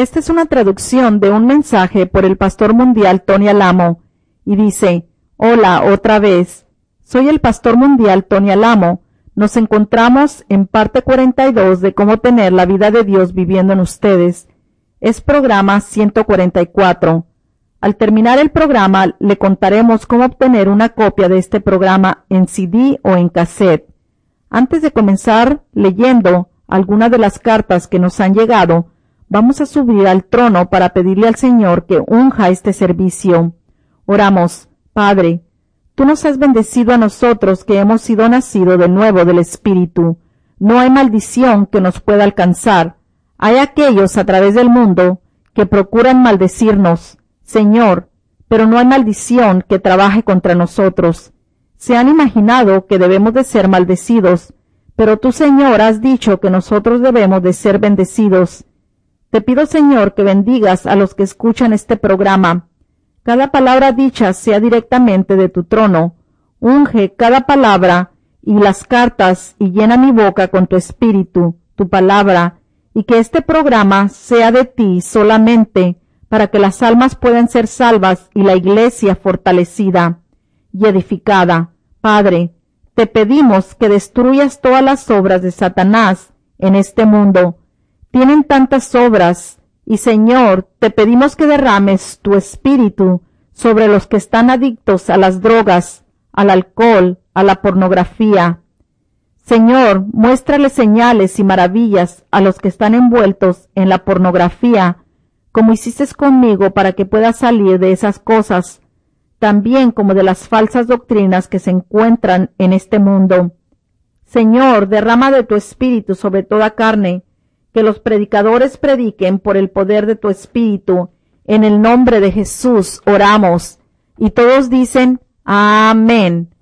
Esta es una traducción de un mensaje por el pastor mundial Tony Alamo, y dice: Hola, otra vez. Soy el pastor mundial Tony Alamo. Nos encontramos en parte 42 de cómo tener la vida de Dios viviendo en ustedes. Es programa 144. Al terminar el programa, le contaremos cómo obtener una copia de este programa en CD o en cassette. Antes de comenzar leyendo algunas de las cartas que nos han llegado, vamos a subir al trono para pedirle al Señor que unja este servicio. Oramos. Padre, Tú nos has bendecido a nosotros que hemos sido nacidos de nuevo del Espíritu. No hay maldición que nos pueda alcanzar. Hay aquellos a través del mundo que procuran maldecirnos, Señor, pero no hay maldición que trabaje contra nosotros. Se han imaginado que debemos de ser maldecidos, pero tú, Señor, has dicho que nosotros debemos de ser bendecidos. Te pido, Señor, que bendigas a los que escuchan este programa. Cada palabra dicha sea directamente de tu trono. Unge cada palabra y las cartas y llena mi boca con tu espíritu, tu palabra, y que este programa sea de ti solamente, para que las almas puedan ser salvas y la iglesia fortalecida y edificada. Padre, te pedimos que destruyas todas las obras de Satanás en este mundo. Tienen tantas obras, y Señor, te pedimos que derrames tu espíritu sobre los que están adictos a las drogas, al alcohol, a la pornografía. Señor, muéstrale señales y maravillas a los que están envueltos en la pornografía, como hiciste conmigo para que pueda salir de esas cosas, también como de las falsas doctrinas que se encuentran en este mundo. Señor, derrama de tu espíritu sobre toda carne, que los predicadores prediquen por el poder de tu espíritu. En el nombre de Jesús oramos. Y todos dicen amén.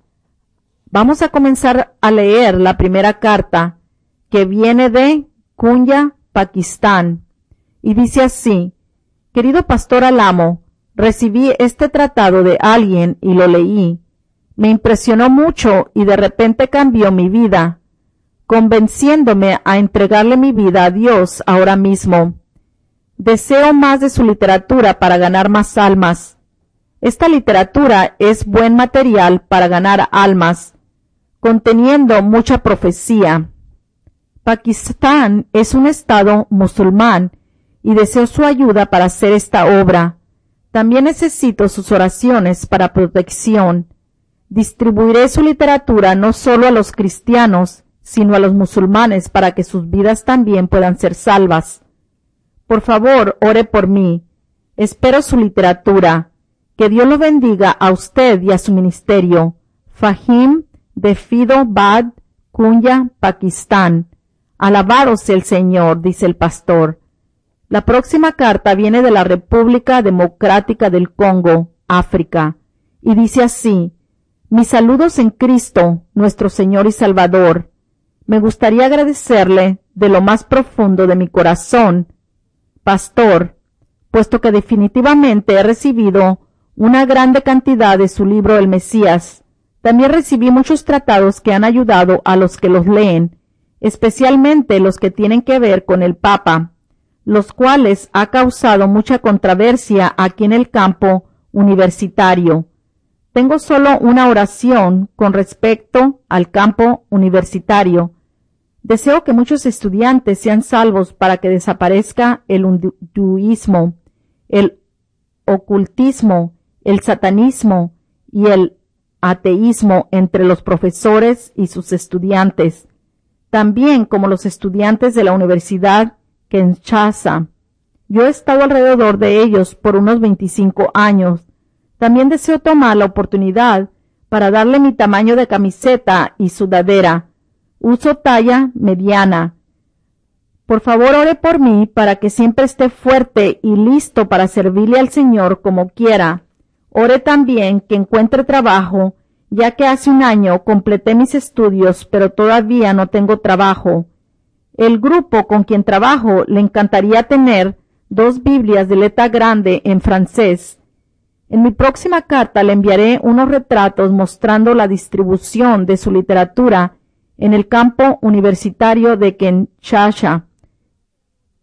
Vamos a comenzar a leer la primera carta, que viene de Kunya, Pakistán. Y dice así: Querido pastor Alamo, recibí este tratado de alguien y lo leí. Me impresionó mucho y de repente cambió mi vida, convenciéndome a entregarle mi vida a Dios ahora mismo. Deseo más de su literatura para ganar más almas. Esta literatura es buen material para ganar almas, conteniendo mucha profecía. Pakistán es un estado musulmán y deseo su ayuda para hacer esta obra. También necesito sus oraciones para protección. Distribuiré su literatura no solo a los cristianos, sino a los musulmanes para que sus vidas también puedan ser salvas. Por favor, ore por mí. Espero su literatura. Que Dios lo bendiga a usted y a su ministerio. Fahim de Fidobad, Kunya, Pakistán. Alabado sea el Señor, dice el pastor. La próxima carta viene de la República Democrática del Congo, África, y dice así: Mis saludos en Cristo, nuestro Señor y Salvador. Me gustaría agradecerle de lo más profundo de mi corazón, pastor, puesto que definitivamente he recibido una grande cantidad de su libro El Mesías. También recibí muchos tratados que han ayudado a los que los leen, especialmente los que tienen que ver con el Papa, los cuales ha causado mucha controversia aquí en el campo universitario. Tengo solo una oración con respecto al campo universitario. Deseo que muchos estudiantes sean salvos para que desaparezca el hinduismo, el ocultismo, el satanismo y el ateísmo entre los profesores y sus estudiantes, también como los estudiantes de la Universidad Kinshasa. Yo he estado alrededor de ellos por unos 25 años. También deseo tomar la oportunidad para darle mi tamaño de camiseta y sudadera. Uso talla mediana. Por favor, ore por mí para que siempre esté fuerte y listo para servirle al Señor como quiera. Ore también que encuentre trabajo, ya que hace un año completé mis estudios, pero todavía no tengo trabajo. El grupo con quien trabajo le encantaría tener 2 Biblias de letra grande en francés. En mi próxima carta le enviaré unos retratos mostrando la distribución de su literatura en el campo universitario de Kinshasa.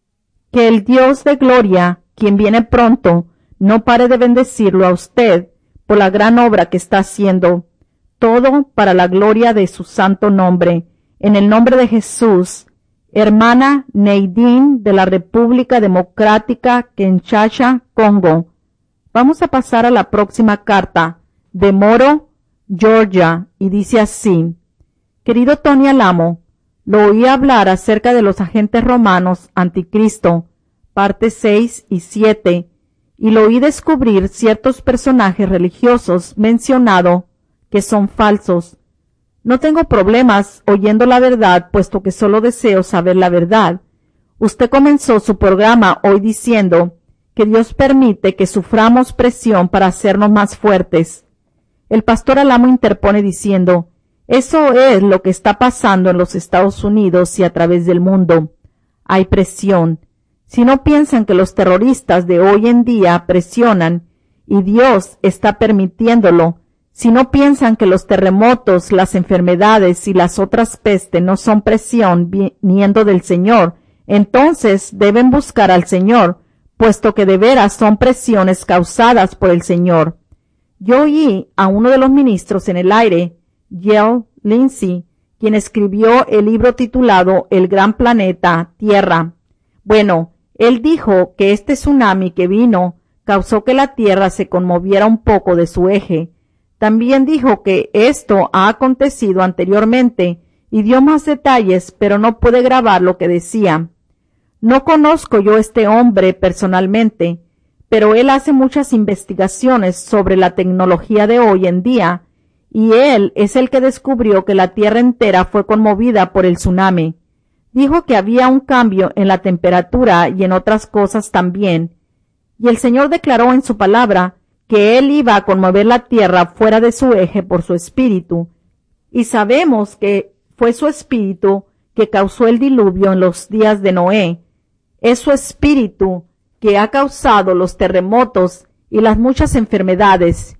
Que el Dios de gloria, quien viene pronto, no pare de bendecirlo a usted por la gran obra que está haciendo, todo para la gloria de su santo nombre. En el nombre de Jesús, hermana Neidín de la República Democrática Kinshasa, Congo. Vamos a pasar a la próxima carta, de Moro, Georgia, y dice así: Querido Tony Alamo, lo oí hablar acerca de los agentes romanos anticristo, parte 6 y 7, y lo oí descubrir ciertos personajes religiosos mencionados que son falsos. No tengo problemas oyendo la verdad, puesto que solo deseo saber la verdad. Usted comenzó su programa hoy diciendo que Dios permite que suframos presión para hacernos más fuertes. El pastor Alamo interpone diciendo: eso es lo que está pasando en los Estados Unidos y a través del mundo. Hay presión. Si no piensan que los terroristas de hoy en día presionan y Dios está permitiéndolo, si no piensan que los terremotos, las enfermedades y las otras pestes no son presión viniendo del Señor, entonces deben buscar al Señor, puesto que de veras son presiones causadas por el Señor. Yo oí a uno de los ministros en el aire, Yale Lindsey, quien escribió el libro titulado El Gran Planeta Tierra. Bueno, él dijo que este tsunami que vino causó que la Tierra se conmoviera un poco de su eje. También dijo que esto ha acontecido anteriormente y dio más detalles, pero no pude grabar lo que decía. No conozco yo a este hombre personalmente, pero él hace muchas investigaciones sobre la tecnología de hoy en día, y él es el que descubrió que la Tierra entera fue conmovida por el tsunami. Dijo que había un cambio en la temperatura y en otras cosas también, y el Señor declaró en su palabra que Él iba a conmover la Tierra fuera de su eje por su espíritu, y sabemos que fue su espíritu que causó el diluvio en los días de Noé. Es su espíritu que ha causado los terremotos y las muchas enfermedades.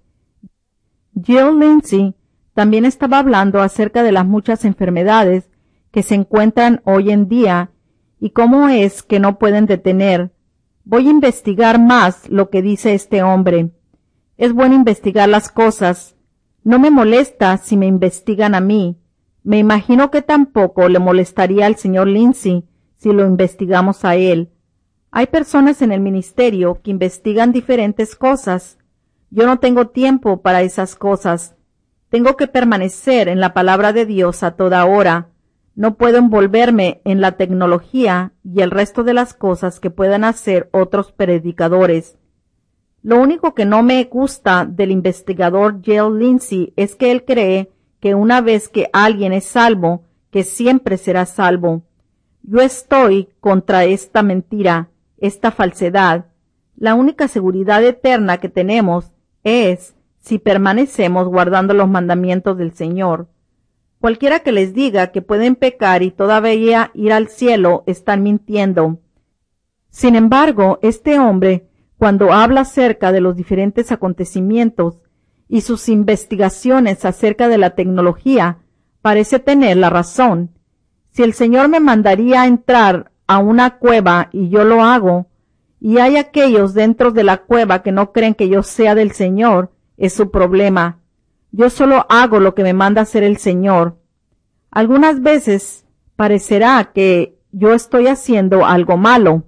Jill Lindsay también estaba hablando acerca de las muchas enfermedades que se encuentran hoy en día y cómo es que no pueden detener. Voy a investigar más lo que dice este hombre. Es bueno investigar las cosas. No me molesta si me investigan a mí. Me imagino que tampoco le molestaría al señor Lindsay si lo investigamos a él. Hay personas en el ministerio que investigan diferentes cosas. Yo no tengo tiempo para esas cosas. Tengo que permanecer en la palabra de Dios a toda hora. No puedo envolverme en la tecnología y el resto de las cosas que puedan hacer otros predicadores. Lo único que no me gusta del investigador Jill Lindsay es que él cree que una vez que alguien es salvo, que siempre será salvo. Yo estoy contra esta mentira, esta falsedad. La única seguridad eterna que tenemos es si permanecemos guardando los mandamientos del Señor. Cualquiera que les diga que pueden pecar y todavía ir al cielo están mintiendo. Sin embargo, este hombre, cuando habla acerca de los diferentes acontecimientos y sus investigaciones acerca de la tecnología, parece tener la razón. Si el Señor me mandaría a entrar a una cueva y yo lo hago, y hay aquellos dentro de la cueva que no creen que yo sea del Señor, es su problema. Yo solo hago lo que me manda hacer el Señor. Algunas veces parecerá que yo estoy haciendo algo malo,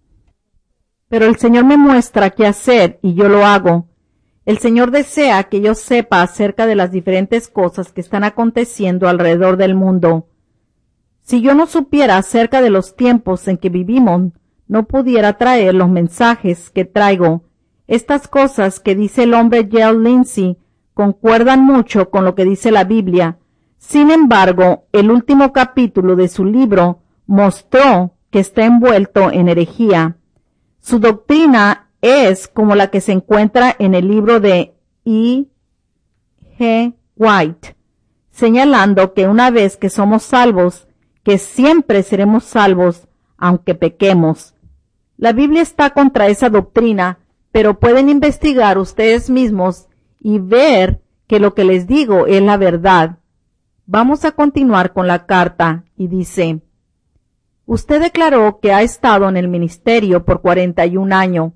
pero el Señor me muestra qué hacer y yo lo hago. El Señor desea que yo sepa acerca de las diferentes cosas que están aconteciendo alrededor del mundo. Si yo no supiera acerca de los tiempos en que vivimos, no pudiera traer los mensajes que traigo. Estas cosas que dice el hombre Jill Lindsay concuerdan mucho con lo que dice la Biblia. Sin embargo, el último capítulo de su libro mostró que está envuelto en herejía. Su doctrina es como la que se encuentra en el libro de E. G. White, señalando que una vez que somos salvos, que siempre seremos salvos, aunque pequemos. La Biblia está contra esa doctrina, pero pueden investigar ustedes mismos y ver que lo que les digo es la verdad. Vamos a continuar con la carta y dice: Usted declaró que ha estado en el ministerio por 41 años.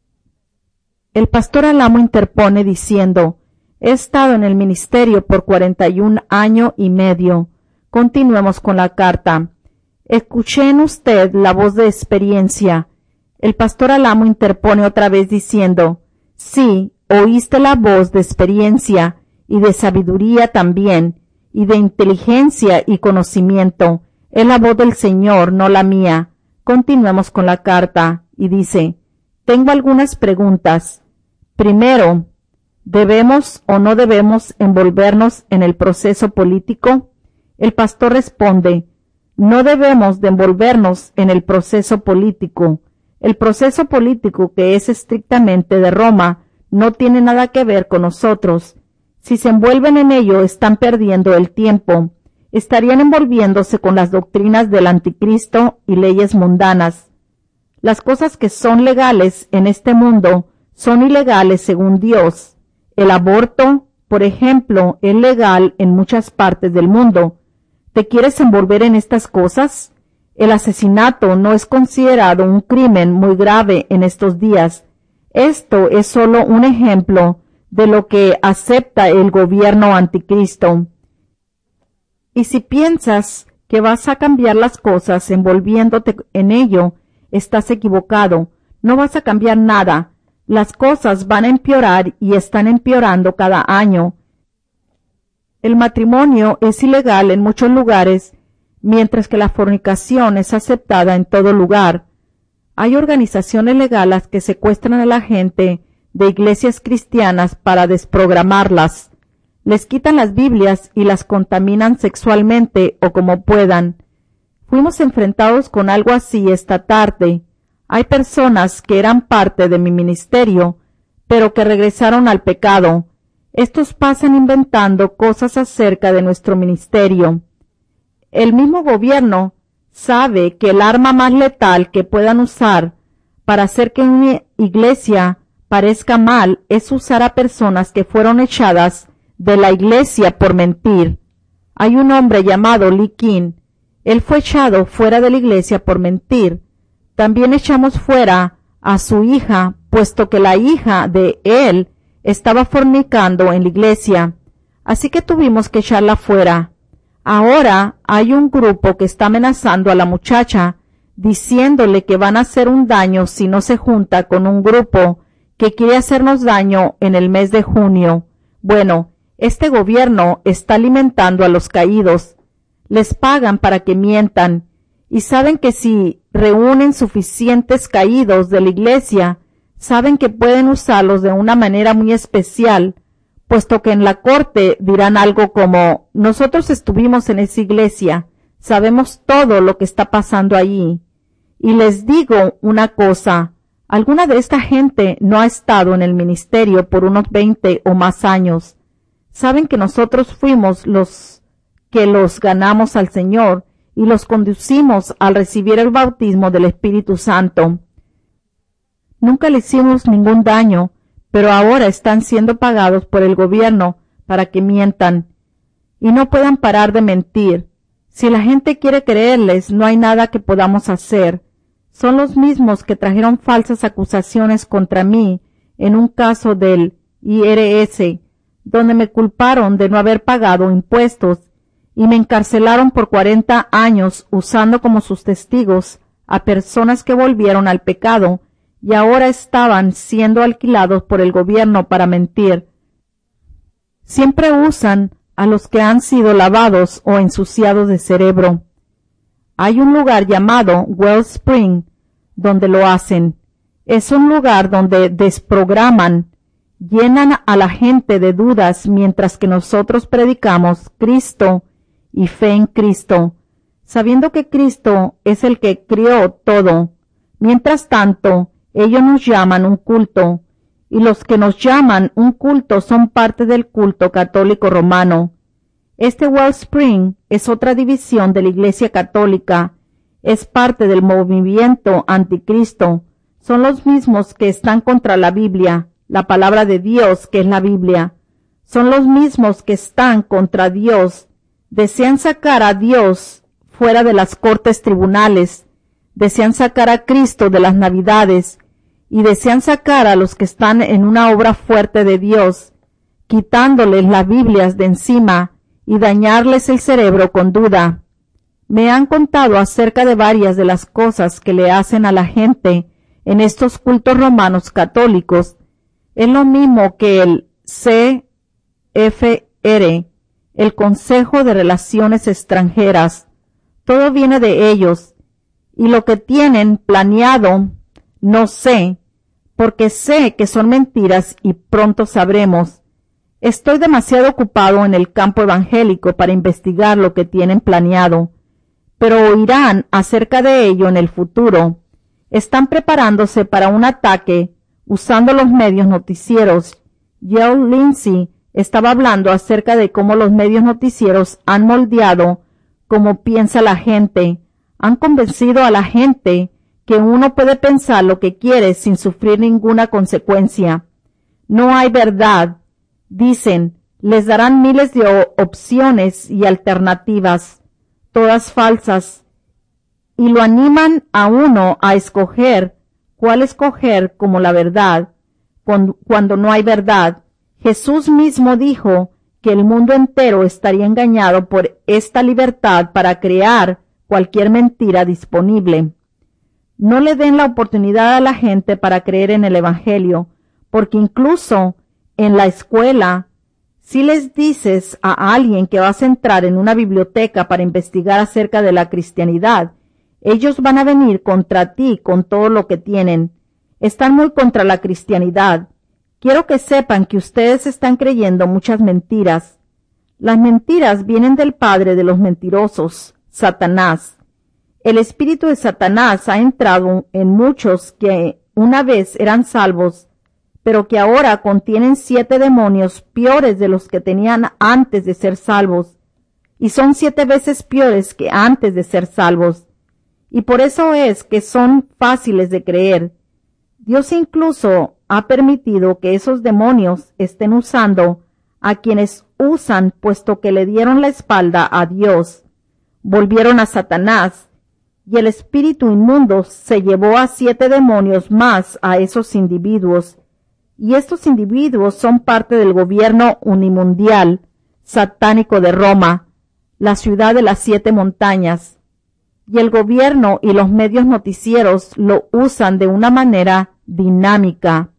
El pastor Alamo interpone diciendo, he estado en el ministerio por 41 años y medio. Continuemos con la carta. Escuché en usted la voz de experiencia. El pastor Alamo interpone otra vez diciendo, sí, oíste la voz de experiencia y de sabiduría también, y de inteligencia y conocimiento. Es la voz del Señor, no la mía. Continuemos con la carta, y dice, tengo algunas preguntas. Primero, ¿debemos o no debemos envolvernos en el proceso político? El pastor responde, no debemos de envolvernos en el proceso político. El proceso político, que es estrictamente de Roma, no tiene nada que ver con nosotros. Si se envuelven en ello, están perdiendo el tiempo. Estarían envolviéndose con las doctrinas del anticristo y leyes mundanas. Las cosas que son legales en este mundo son ilegales según Dios. El aborto, por ejemplo, es legal en muchas partes del mundo. ¿Te quieres envolver en estas cosas? El asesinato no es considerado un crimen muy grave en estos días. Esto es solo un ejemplo de lo que acepta el gobierno anticristo. Y si piensas que vas a cambiar las cosas envolviéndote en ello, estás equivocado. No vas a cambiar nada. Las cosas van a empeorar y están empeorando cada año. El matrimonio es ilegal en muchos lugares, mientras que la fornicación es aceptada en todo lugar. Hay organizaciones legales que secuestran a la gente de iglesias cristianas para desprogramarlas. Les quitan las Biblias y las contaminan sexualmente o como puedan. Fuimos enfrentados con algo así esta tarde. Hay personas que eran parte de mi ministerio, pero que regresaron al pecado. Estos pasan inventando cosas acerca de nuestro ministerio. El mismo gobierno sabe que el arma más letal que puedan usar para hacer que una iglesia parezca mal es usar a personas que fueron echadas de la iglesia por mentir. Hay un hombre llamado Lee King. Él fue echado fuera de la iglesia por mentir. También echamos fuera a su hija, puesto que la hija de él estaba fornicando en la iglesia. Así que tuvimos que echarla fuera. Ahora hay un grupo que está amenazando a la muchacha, diciéndole que van a hacer un daño si no se junta con un grupo que quiere hacernos daño en el mes de junio. Bueno, este gobierno está alimentando a los caídos. Les pagan para que mientan, y saben que si reúnen suficientes caídos de la iglesia, saben que pueden usarlos de una manera muy especial, puesto que en la corte dirán algo como, nosotros estuvimos en esa iglesia, sabemos todo lo que está pasando allí. Y les digo una cosa, alguna de esta gente no ha estado en el ministerio por unos 20 o más años. Saben que nosotros fuimos los que los ganamos al Señor y los conducimos al recibir el bautismo del Espíritu Santo. Nunca le hicimos ningún daño, pero ahora están siendo pagados por el gobierno para que mientan y no puedan parar de mentir. Si la gente quiere creerles, no hay nada que podamos hacer. Son los mismos que trajeron falsas acusaciones contra mí en un caso del IRS, donde me culparon de no haber pagado impuestos y me encarcelaron por 40 años usando como sus testigos a personas que volvieron al pecado y ahora estaban siendo alquilados por el gobierno para mentir. Siempre usan a los que han sido lavados o ensuciados de cerebro. Hay un lugar llamado Wellspring donde lo hacen. Es un lugar donde desprograman, llenan a la gente de dudas mientras que nosotros predicamos Cristo y fe en Cristo, sabiendo que Cristo es el que crió todo. Mientras tanto, ellos nos llaman un culto, y los que nos llaman un culto son parte del culto católico romano. Este Wellspring es otra división de la Iglesia Católica, es parte del movimiento anticristo, son los mismos que están contra la Biblia, la palabra de Dios que es la Biblia. Son los mismos que están contra Dios, desean sacar a Dios fuera de las cortes tribunales, desean sacar a Cristo de las Navidades y desean sacar a los que están en una obra fuerte de Dios, quitándoles las Biblias de encima y dañarles el cerebro con duda. Me han contado acerca de varias de las cosas que le hacen a la gente en estos cultos romanos católicos. Es lo mismo que el CFR, el Consejo de Relaciones Extranjeras. Todo viene de ellos, y lo que tienen planeado no sé, porque sé que son mentiras y pronto sabremos. Estoy demasiado ocupado en el campo evangélico para investigar lo que tienen planeado, pero oirán acerca de ello en el futuro. Están preparándose para un ataque usando los medios noticieros. Joel Lindsay estaba hablando acerca de cómo los medios noticieros han moldeado cómo piensa la gente. Han convencido a la gente que uno puede pensar lo que quiere sin sufrir ninguna consecuencia. No hay verdad. Dicen, les darán miles de opciones y alternativas, todas falsas, y lo animan a uno a escoger cuál escoger como la verdad, cuando no hay verdad. Jesús mismo dijo que el mundo entero estaría engañado por esta libertad para crear cualquier mentira disponible. No le den la oportunidad a la gente para creer en el Evangelio, porque incluso en la escuela, si les dices a alguien que vas a entrar en una biblioteca para investigar acerca de la cristianidad, ellos van a venir contra ti con todo lo que tienen. Están muy contra la cristianidad. Quiero que sepan que ustedes están creyendo muchas mentiras. Las mentiras vienen del padre de los mentirosos, Satanás. El espíritu de Satanás ha entrado en muchos que una vez eran salvos, pero que ahora contienen 7 demonios peores de los que tenían antes de ser salvos, y son 7 veces peores que antes de ser salvos. Y por eso es que son fáciles de creer. Dios incluso ha permitido que esos demonios estén usando a quienes usan, puesto que le dieron la espalda a Dios. Volvieron a Satanás, y el espíritu inmundo se llevó a 7 demonios más a esos individuos, y estos individuos son parte del gobierno unimundial satánico de Roma, la ciudad de las 7 montañas, y el gobierno y los medios noticieros lo usan de una manera dinámica.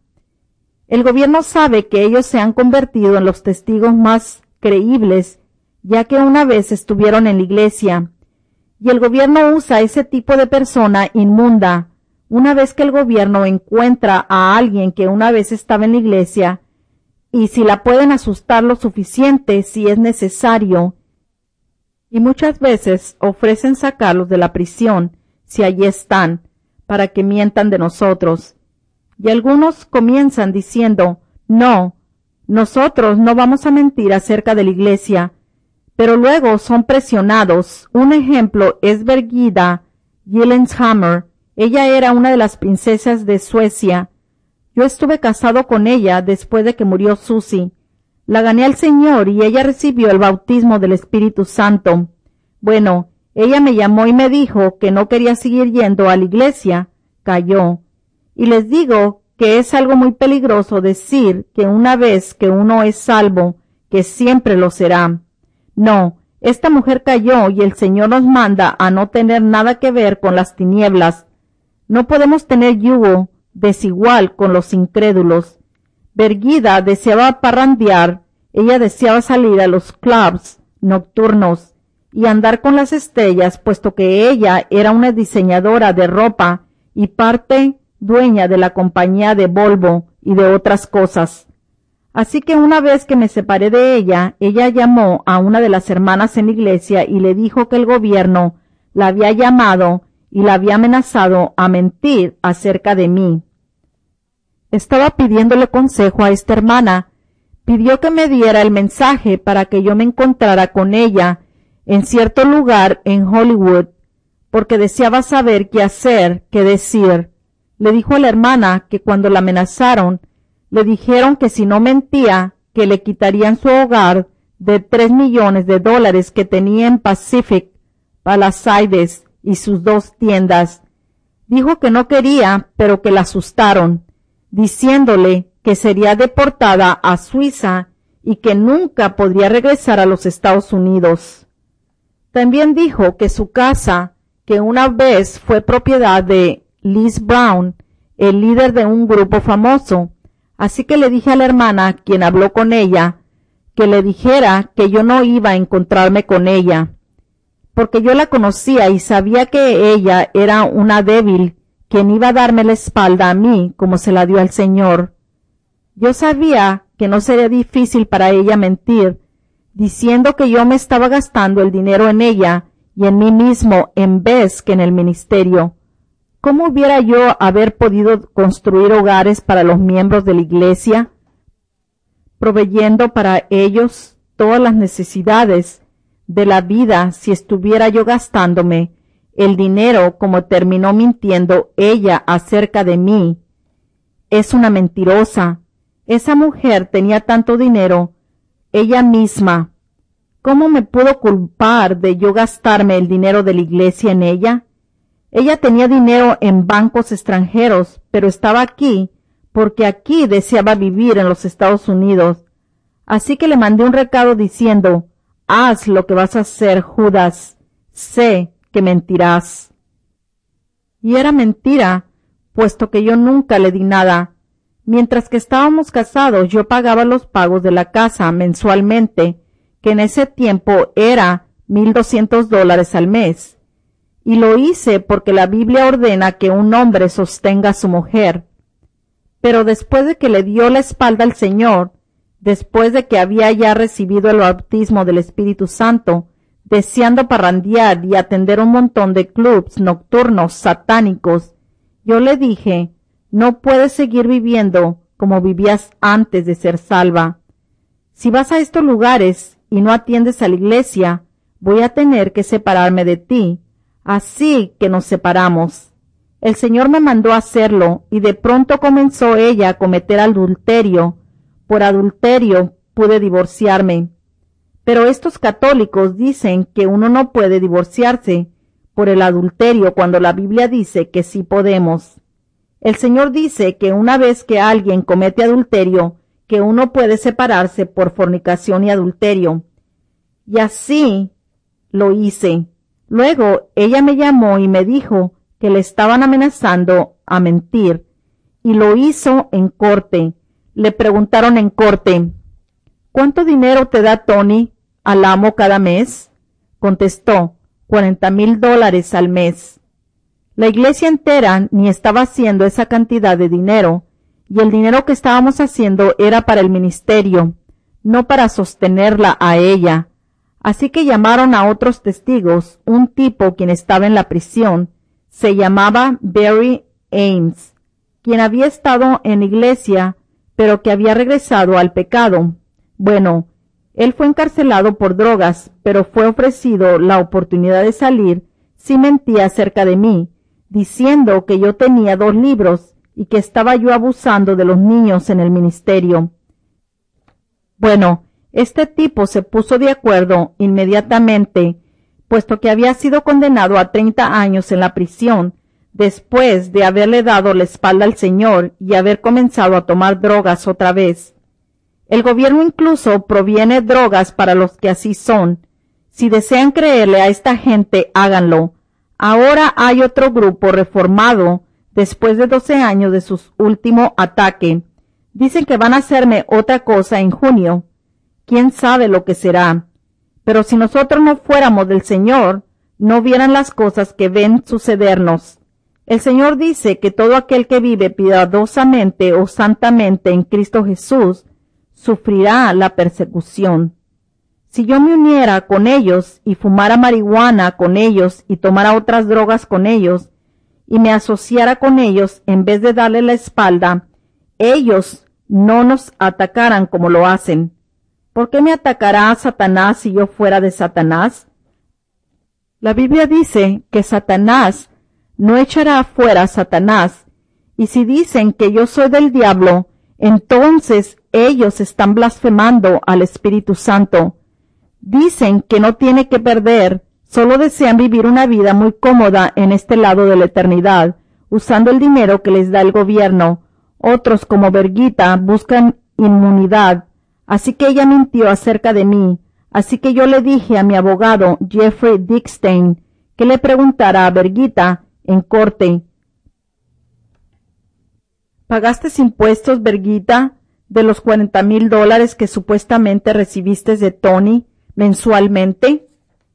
El gobierno sabe que ellos se han convertido en los testigos más creíbles, ya que una vez estuvieron en la iglesia, y el gobierno usa ese tipo de persona inmunda. Una vez que el gobierno encuentra a alguien que una vez estaba en la iglesia, y si la pueden asustar lo suficiente si es necesario, y muchas veces ofrecen sacarlos de la prisión si allí están, para que mientan de nosotros. Y algunos comienzan diciendo, no, nosotros no vamos a mentir acerca de la iglesia, pero luego son presionados. Un ejemplo es Birgitta Gyllenhammar. Ella era una de las princesas de Suecia. Yo estuve casado con ella después de que murió Susie. La gané al Señor y ella recibió el bautismo del Espíritu Santo. Bueno, ella me llamó y me dijo que no quería seguir yendo a la iglesia. Cayó. Y les digo que es algo muy peligroso decir que una vez que uno es salvo, que siempre lo será. No, esta mujer cayó y el Señor nos manda a no tener nada que ver con las tinieblas. No podemos tener yugo desigual con los incrédulos. Birgitta deseaba parrandear, ella deseaba salir a los clubs nocturnos y andar con las estrellas, puesto que ella era una diseñadora de ropa y parte dueña de la compañía de Volvo y de otras cosas. Así que una vez que me separé de ella, ella llamó a una de las hermanas en la iglesia y le dijo que el gobierno la había llamado y la había amenazado a mentir acerca de mí. Estaba pidiéndole consejo a esta hermana. Pidió que me diera el mensaje para que yo me encontrara con ella en cierto lugar en Hollywood, porque deseaba saber qué hacer, qué decir. Le dijo a la hermana que cuando la amenazaron, le dijeron que si no mentía, que le quitarían su hogar de $3 millones que tenía en Pacific para las Saides y sus 2 tiendas. Dijo que no quería, pero que la asustaron, diciéndole que sería deportada a Suiza y que nunca podría regresar a los Estados Unidos. También dijo que su casa, que una vez fue propiedad de Liz Brown, el líder de un grupo famoso, así que le dije a la hermana, quien habló con ella, que le dijera que yo no iba a encontrarme con ella, porque yo la conocía y sabía que ella era una débil, quien iba a darme la espalda a mí como se la dio al Señor. Yo sabía que no sería difícil para ella mentir, diciendo que yo me estaba gastando el dinero en ella y en mí mismo en vez que en el ministerio. ¿Cómo hubiera yo haber podido construir hogares para los miembros de la iglesia, proveyendo para ellos todas las necesidades de la vida si estuviera yo gastándome el dinero como terminó mintiendo ella acerca de mí? Es una mentirosa. Esa mujer tenía tanto dinero ella misma. ¿Cómo me pudo culpar de yo gastarme el dinero de la iglesia en ella? Ella tenía dinero en bancos extranjeros, pero estaba aquí porque aquí deseaba vivir en los Estados Unidos. Así que le mandé un recado diciendo, haz lo que vas a hacer, Judas. Sé que mentirás. Y era mentira, puesto que yo nunca le di nada. Mientras que estábamos casados, yo pagaba los pagos de la casa mensualmente, que en ese tiempo era $1,200 al mes. Y lo hice porque la Biblia ordena que un hombre sostenga a su mujer. Pero después de que le dio la espalda al Señor, después de que había ya recibido el bautismo del Espíritu Santo, deseando parrandear y atender un montón de clubs nocturnos satánicos, yo le dije, no puedes seguir viviendo como vivías antes de ser salva. Si vas a estos lugares y no atiendes a la iglesia, voy a tener que separarme de ti. Así que nos separamos. El Señor me mandó a hacerlo y de pronto comenzó ella a cometer adulterio. Por adulterio pude divorciarme. Pero estos católicos dicen que uno no puede divorciarse por el adulterio cuando la Biblia dice que sí podemos. El Señor dice que una vez que alguien comete adulterio, que uno puede separarse por fornicación y adulterio. Y así lo hice. Luego ella me llamó y me dijo que le estaban amenazando a mentir, y lo hizo en corte. Le preguntaron en corte, ¿cuánto dinero te da Tony al amo cada mes? Contestó, $40,000 al mes. La iglesia entera ni estaba haciendo esa cantidad de dinero, y el dinero que estábamos haciendo era para el ministerio, no para sostenerla a ella. Así que llamaron a otros testigos, un tipo quien estaba en la prisión, se llamaba Barry Ames, quien había estado en la iglesia, pero que había regresado al pecado. Bueno, él fue encarcelado por drogas, pero fue ofrecido la oportunidad de salir si mentía acerca de mí, diciendo que yo tenía 2 libros y que estaba yo abusando de los niños en el ministerio. Bueno, este tipo se puso de acuerdo inmediatamente, puesto que había sido condenado a 30 años en la prisión, después de haberle dado la espalda al Señor y haber comenzado a tomar drogas otra vez. El gobierno incluso proviene drogas para los que así son. Si desean creerle a esta gente, háganlo. Ahora hay otro grupo reformado, después de 12 años de su último ataque. Dicen que van a hacerme otra cosa en junio. ¿Quién sabe lo que será? Pero si nosotros no fuéramos del Señor, no vieran las cosas que ven sucedernos. El Señor dice que todo aquel que vive piadosamente o santamente en Cristo Jesús sufrirá la persecución. Si yo me uniera con ellos y fumara marihuana con ellos y tomara otras drogas con ellos y me asociara con ellos en vez de darle la espalda, ellos no nos atacaran como lo hacen. ¿Por qué me atacará Satanás si yo fuera de Satanás? La Biblia dice que Satanás no echará afuera a Satanás, y si dicen que yo soy del diablo, entonces ellos están blasfemando al Espíritu Santo. Dicen que no tiene que perder Solo desean vivir una vida muy cómoda en este lado de la eternidad, usando el dinero que les da el gobierno. Otros, como Verguita, buscan inmunidad. Así que ella mintió acerca de mí. Así que yo le dije a mi abogado, Jeffrey Dickstein, que le preguntara a Verguita en corte. ¿Pagaste impuestos, Verguita, de los $40,000 que supuestamente recibiste de Tony mensualmente?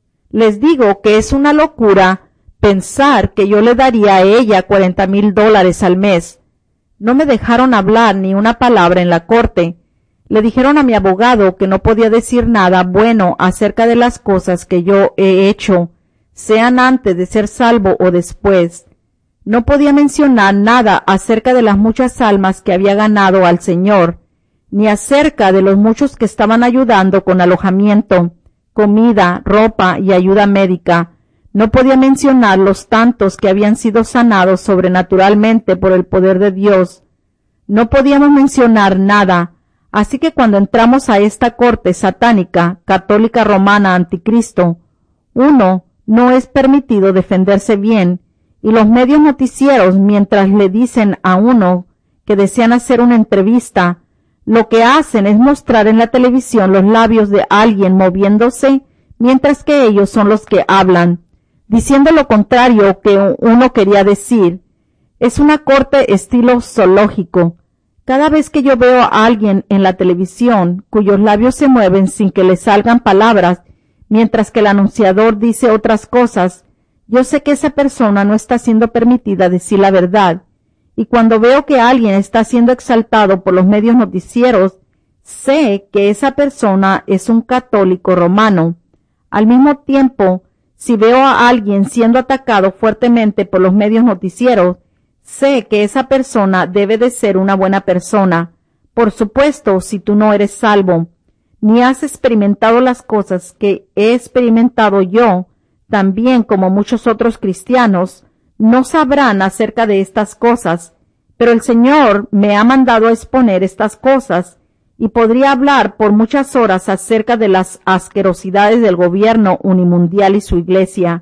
Les digo que es una locura pensar que yo le daría a ella $40,000 al mes. No me dejaron hablar ni una palabra en la corte. Le dijeron a mi abogado que no podía decir nada bueno acerca de las cosas que yo he hecho, sean antes de ser salvo o después. No podía mencionar nada acerca de las muchas almas que había ganado al Señor, ni acerca de los muchos que estaban ayudando con alojamiento, comida, ropa y ayuda médica. No podía mencionar los tantos que habían sido sanados sobrenaturalmente por el poder de Dios. No podíamos mencionar nada. Así que cuando entramos a esta corte satánica, católica romana anticristo, uno no es permitido defenderse bien, y los medios noticieros, mientras le dicen a uno que desean hacer una entrevista, lo que hacen es mostrar en la televisión los labios de alguien moviéndose, mientras que ellos son los que hablan, diciendo lo contrario que uno quería decir. Es una corte estilo zoológico. Cada vez que yo veo a alguien en la televisión cuyos labios se mueven sin que le salgan palabras, mientras que el anunciador dice otras cosas, yo sé que esa persona no está siendo permitida decir la verdad. Y cuando veo que alguien está siendo exaltado por los medios noticieros, sé que esa persona es un católico romano. Al mismo tiempo, si veo a alguien siendo atacado fuertemente por los medios noticieros, sé que esa persona debe de ser una buena persona. Por supuesto, si tú no eres salvo, ni has experimentado las cosas que he experimentado yo, también como muchos otros cristianos, no sabrán acerca de estas cosas, pero el Señor me ha mandado a exponer estas cosas, y podría hablar por muchas horas acerca de las asquerosidades del gobierno unimundial y su iglesia.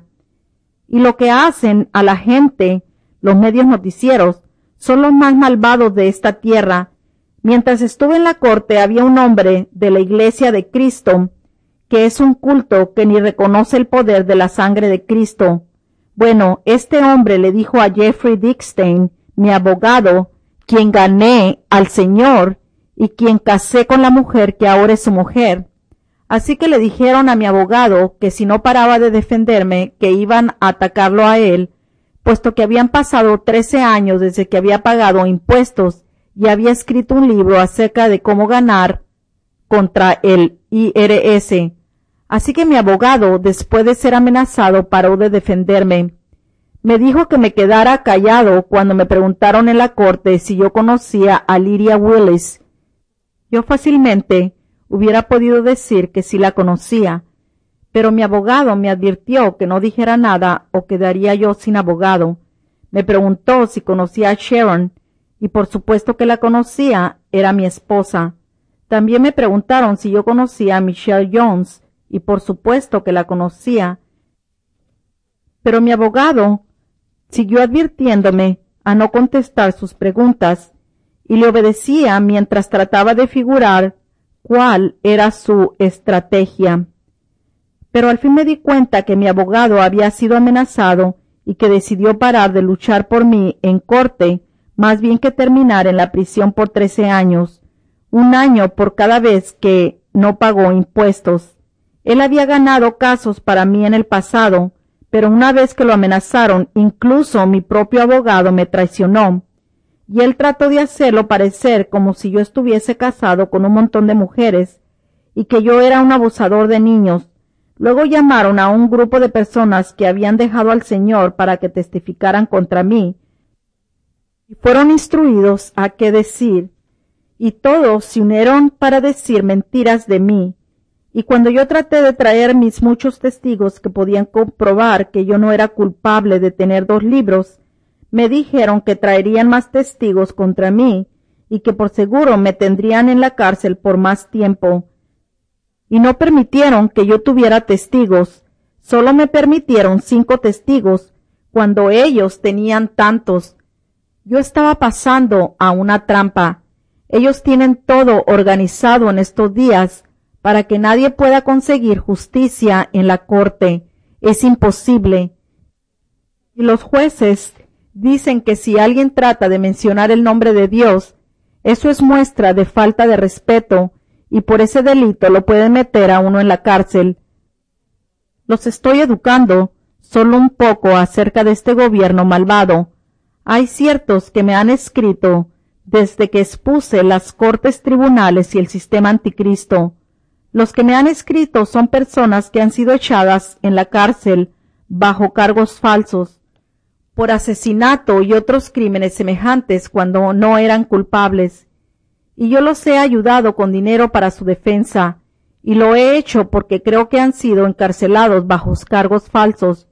Y lo que hacen a la gente, los medios noticieros, son los más malvados de esta tierra. Mientras estuve en la corte había un hombre de la Iglesia de Cristo, que es un culto que ni reconoce el poder de la sangre de Cristo. Bueno, este hombre le dijo a Jeffrey Dickstein, mi abogado, quien gané al Señor y quien casé con la mujer que ahora es su mujer. Así que le dijeron a mi abogado que si no paraba de defenderme, que iban a atacarlo a él, puesto que habían pasado 13 años desde que había pagado impuestos y había escrito un libro acerca de cómo ganar contra el IRS. Así que mi abogado, después de ser amenazado, paró de defenderme. Me dijo que me quedara callado cuando me preguntaron en la corte si yo conocía a Lydia Willis. Yo fácilmente hubiera podido decir que sí la conocía, pero mi abogado me advirtió que no dijera nada o quedaría yo sin abogado. Me preguntó si conocía a Sharon, y por supuesto que la conocía, era mi esposa. También me preguntaron si yo conocía a Michelle Jones, y por supuesto que la conocía. Pero mi abogado siguió advirtiéndome a no contestar sus preguntas, y le obedecía mientras trataba de figurar cuál era su estrategia. Pero al fin me di cuenta que mi abogado había sido amenazado y que decidió parar de luchar por mí en corte, más bien que terminar en la prisión por 13 años, 1 año por cada vez que no pagó impuestos. Él había ganado casos para mí en el pasado, pero una vez que lo amenazaron, incluso mi propio abogado me traicionó, y él trató de hacerlo parecer como si yo estuviese casado con un montón de mujeres y que yo era un abusador de niños. Luego llamaron a un grupo de personas que habían dejado al Señor para que testificaran contra mí, y fueron instruidos a qué decir, y todos se unieron para decir mentiras de mí. Y cuando yo traté de traer mis muchos testigos que podían comprobar que yo no era culpable de tener 2 libros, me dijeron que traerían más testigos contra mí y que por seguro me tendrían en la cárcel por más tiempo. Y no permitieron que yo tuviera testigos, Solo me permitieron 5 testigos cuando ellos tenían tantos. Yo estaba pasando a una trampa. Ellos tienen todo organizado en estos días para que nadie pueda conseguir justicia en la corte. Es imposible. Y los jueces dicen que si alguien trata de mencionar el nombre de Dios, eso es muestra de falta de respeto y por ese delito lo pueden meter a uno en la cárcel. Los estoy educando solo un poco acerca de este gobierno malvado. Hay ciertos que me han escrito desde que expuse las cortes tribunales y el sistema anticristo. Los que me han escrito son personas que han sido echadas en la cárcel bajo cargos falsos, por asesinato y otros crímenes semejantes cuando no eran culpables. Y yo los he ayudado con dinero para su defensa, y lo he hecho porque creo que han sido encarcelados bajo cargos falsos.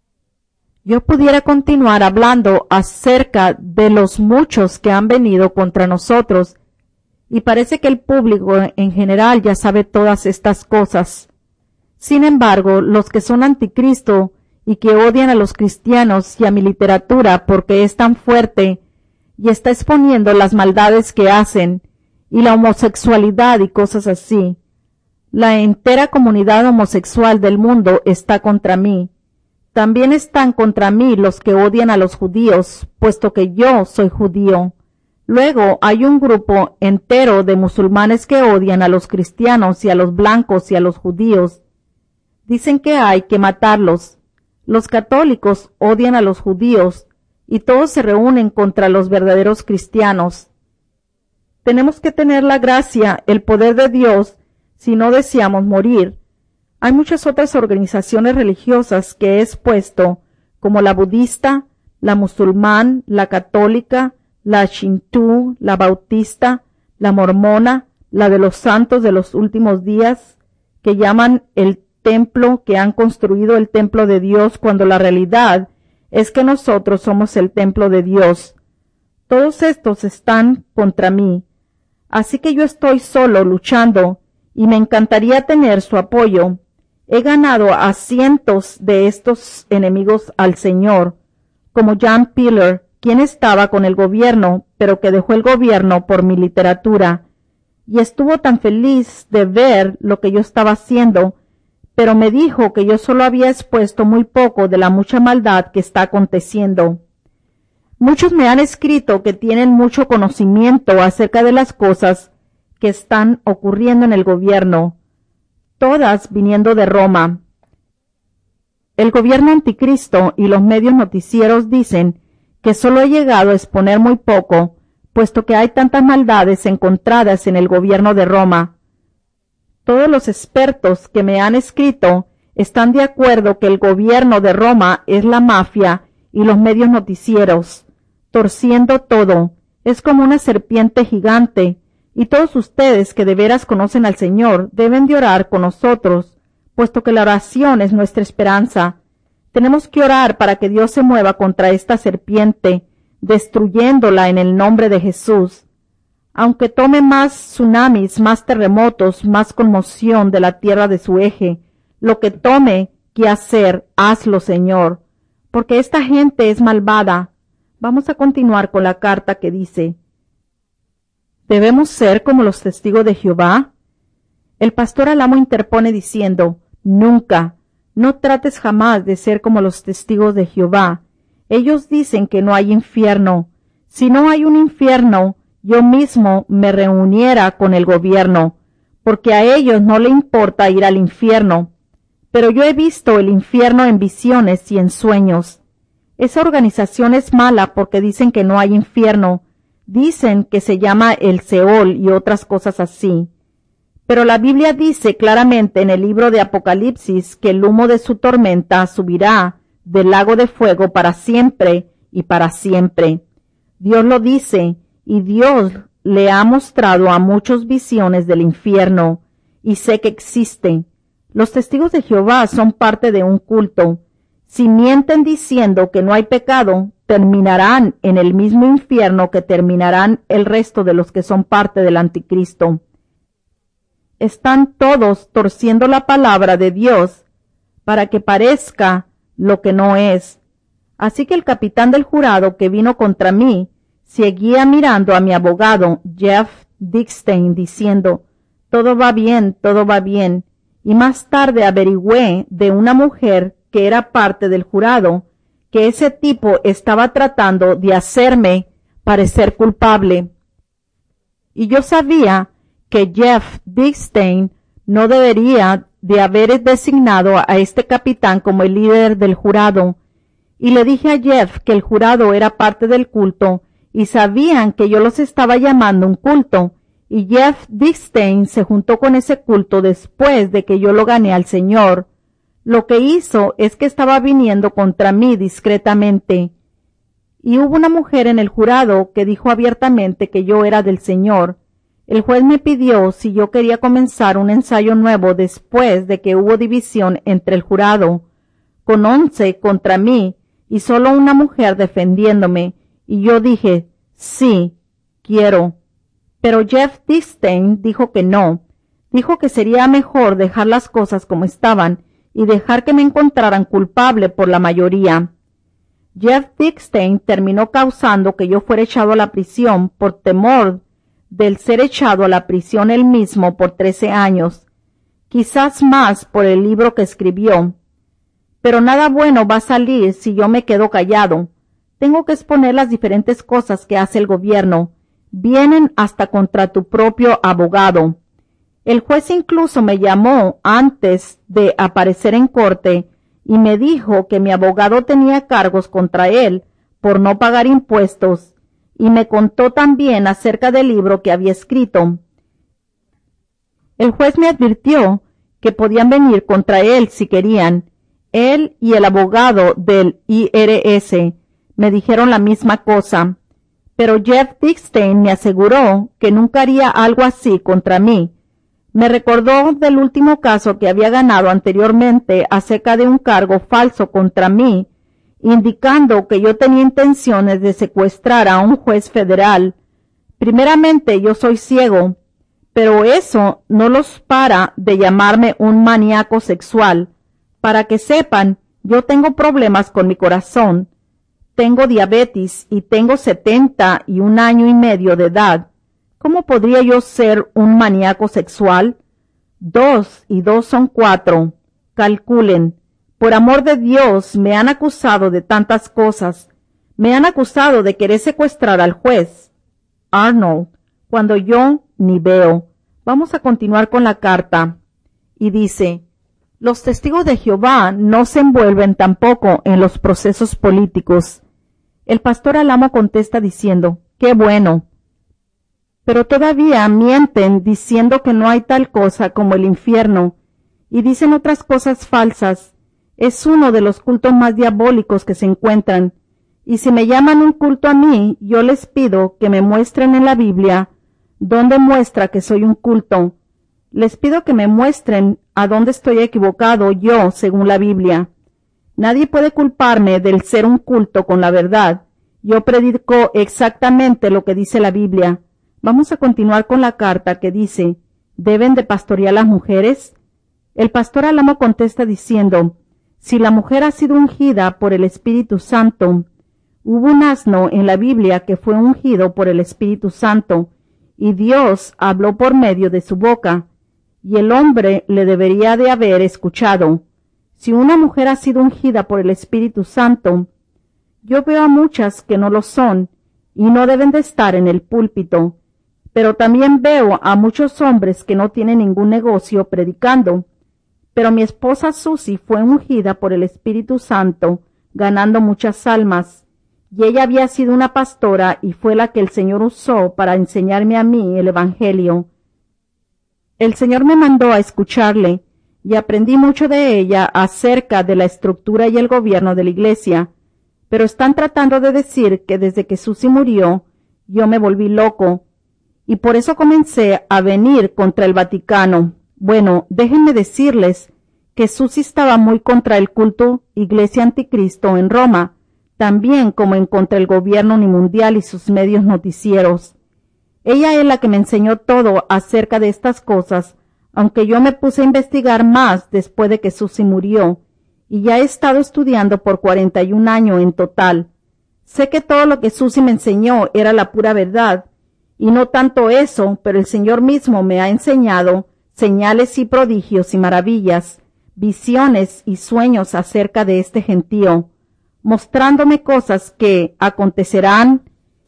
Yo pudiera continuar hablando acerca de los muchos que han venido contra nosotros, y parece que el público en general ya sabe todas estas cosas. Sin embargo, los que son anticristo y que odian a los cristianos y a mi literatura porque es tan fuerte y está exponiendo las maldades que hacen, y la homosexualidad y cosas así. La entera comunidad homosexual del mundo está contra mí. También están contra mí los que odian a los judíos, puesto que yo soy judío. Luego hay un grupo entero de musulmanes que odian a los cristianos y a los blancos y a los judíos. Dicen que hay que matarlos. Los católicos odian a los judíos y todos se reúnen contra los verdaderos cristianos. Tenemos que tener la gracia, el poder de Dios, si no deseamos morir. Hay muchas otras organizaciones religiosas que he expuesto, como la budista, la musulmán, la católica, la shintú, la bautista, la mormona, la de los santos de los últimos días, que llaman el templo, que han construido el templo de Dios, cuando la realidad es que nosotros somos el templo de Dios. Todos estos están contra mí, así que yo estoy solo luchando, y me encantaría tener su apoyo. He ganado a cientos de estos enemigos al Señor, como John Piller, quien estaba con el gobierno, pero que dejó el gobierno por mi literatura, y estuvo tan feliz de ver lo que yo estaba haciendo, pero me dijo que yo solo había expuesto muy poco de la mucha maldad que está aconteciendo. Muchos me han escrito que tienen mucho conocimiento acerca de las cosas que están ocurriendo en el gobierno, todas viniendo de Roma. El gobierno anticristo y los medios noticieros dicen que solo he llegado a exponer muy poco, puesto que hay tantas maldades encontradas en el gobierno de Roma. Todos los expertos que me han escrito están de acuerdo que el gobierno de Roma es la mafia y los medios noticieros, torciendo todo. Es como una serpiente gigante, y todos ustedes que de veras conocen al Señor deben de orar con nosotros, puesto que la oración es nuestra esperanza. Tenemos que orar para que Dios se mueva contra esta serpiente, destruyéndola en el nombre de Jesús. Aunque tome más tsunamis, más terremotos, más conmoción de la tierra de su eje, lo que tome que hacer, hazlo, Señor, porque esta gente es malvada. Vamos a continuar con la carta que dice: ¿debemos ser como los testigos de Jehová? El pastor Alamo interpone diciendo: nunca, no trates jamás de ser como los testigos de Jehová. Ellos dicen que no hay infierno. Si no hay un infierno, yo mismo me reuniera con el gobierno, porque a ellos no le importa ir al infierno. Pero yo he visto el infierno en visiones y en sueños. Esa organización es mala porque dicen que no hay infierno. Dicen que se llama el Seol y otras cosas así. Pero la Biblia dice claramente en el libro de Apocalipsis que el humo de su tormenta subirá del lago de fuego para siempre y para siempre. Dios lo dice, y Dios le ha mostrado a muchos visiones del infierno, y sé que existe. Los testigos de Jehová son parte de un culto. Si mienten diciendo que no hay pecado, terminarán en el mismo infierno que terminarán el resto de los que son parte del anticristo. Están todos torciendo la palabra de Dios para que parezca lo que no es. Así que el capitán del jurado que vino contra mí seguía mirando a mi abogado, Jeff Dickstein, diciendo, todo va bien, todo va bien. Y más tarde averigüé de una mujer que era parte del jurado, que ese tipo estaba tratando de hacerme parecer culpable. Y yo sabía que Jeff Dickstein no debería de haber designado a este capitán como el líder del jurado. Y le dije a Jeff que el jurado era parte del culto y sabían que yo los estaba llamando un culto. Y Jeff Dickstein se juntó con ese culto después de que yo lo gané al Señor. Lo que hizo es que estaba viniendo contra mí discretamente. Y hubo una mujer en el jurado que dijo abiertamente que yo era del Señor. El juez me pidió si yo quería comenzar un ensayo nuevo después de que hubo división entre el jurado, con 11 contra mí y solo una mujer defendiéndome, y yo dije, sí, quiero. Pero Jeff Dickstein dijo que no. Dijo que sería mejor dejar las cosas como estaban y dejar que me encontraran culpable por la mayoría. Jeff Dickstein terminó causando que yo fuera echado a la prisión por temor del ser echado a la prisión él mismo por 13 años, quizás más por el libro que escribió. Pero nada bueno va a salir si yo me quedo callado. Tengo que exponer las diferentes cosas que hace el gobierno. Vienen hasta contra tu propio abogado. El juez incluso me llamó antes de aparecer en corte y me dijo que mi abogado tenía cargos contra él por no pagar impuestos, y me contó también acerca del libro que había escrito. El juez me advirtió que podían venir contra él si querían. Él y el abogado del IRS me dijeron la misma cosa, pero Jeff Dickstein me aseguró que nunca haría algo así contra mí. Me recordó del último caso que había ganado anteriormente acerca de un cargo falso contra mí, indicando que yo tenía intenciones de secuestrar a un juez federal. Primeramente, yo soy ciego, pero eso no los para de llamarme un maníaco sexual. Para que sepan, yo tengo problemas con mi corazón. Tengo diabetes y tengo 71 años y medio de edad. ¿Cómo podría yo ser un maníaco sexual? 2 y 2 son 4. Calculen. Por amor de Dios, me han acusado de tantas cosas. Me han acusado de querer secuestrar al juez Arnold, cuando yo ni veo. Vamos a continuar con la carta. Y dice, los testigos de Jehová no se envuelven tampoco en los procesos políticos. El pastor Alamo contesta diciendo, ¡qué bueno! Pero todavía mienten diciendo que no hay tal cosa como el infierno, y dicen otras cosas falsas. Es uno de los cultos más diabólicos que se encuentran, y si me llaman un culto a mí, yo les pido que me muestren en la Biblia dónde muestra que soy un culto. Les pido que me muestren a dónde estoy equivocado yo según la Biblia. Nadie puede culparme del ser un culto con la verdad. Yo predico exactamente lo que dice la Biblia. Vamos a continuar con la carta que dice, ¿deben de pastorear las mujeres? El pastor Alamo contesta diciendo, si la mujer ha sido ungida por el Espíritu Santo, hubo un asno en la Biblia que fue ungido por el Espíritu Santo, y Dios habló por medio de su boca, y el hombre le debería de haber escuchado. Si una mujer ha sido ungida por el Espíritu Santo, yo veo a muchas que no lo son, y no deben de estar en el púlpito, pero también veo a muchos hombres que no tienen ningún negocio predicando. Pero mi esposa Susie fue ungida por el Espíritu Santo, ganando muchas almas, y ella había sido una pastora y fue la que el Señor usó para enseñarme a mí el Evangelio. El Señor me mandó a escucharle, y aprendí mucho de ella acerca de la estructura y el gobierno de la iglesia, pero están tratando de decir que desde que Susie murió, yo me volví loco, y por eso comencé a venir contra el Vaticano. Bueno, déjenme decirles que Susie estaba muy contra el culto Iglesia Anticristo en Roma, también como en contra el gobierno mundial y sus medios noticieros. Ella es la que me enseñó todo acerca de estas cosas, aunque yo me puse a investigar más después de que Susie murió, y ya he estado estudiando por 41 años en total. Sé que todo lo que Susie me enseñó era la pura verdad, y no tanto eso, pero el Señor mismo me ha enseñado señales y prodigios y maravillas, visiones y sueños acerca de este gentío, mostrándome cosas que acontecerán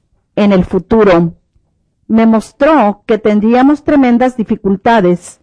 en el futuro. Me mostró que tendríamos tremendas dificultades,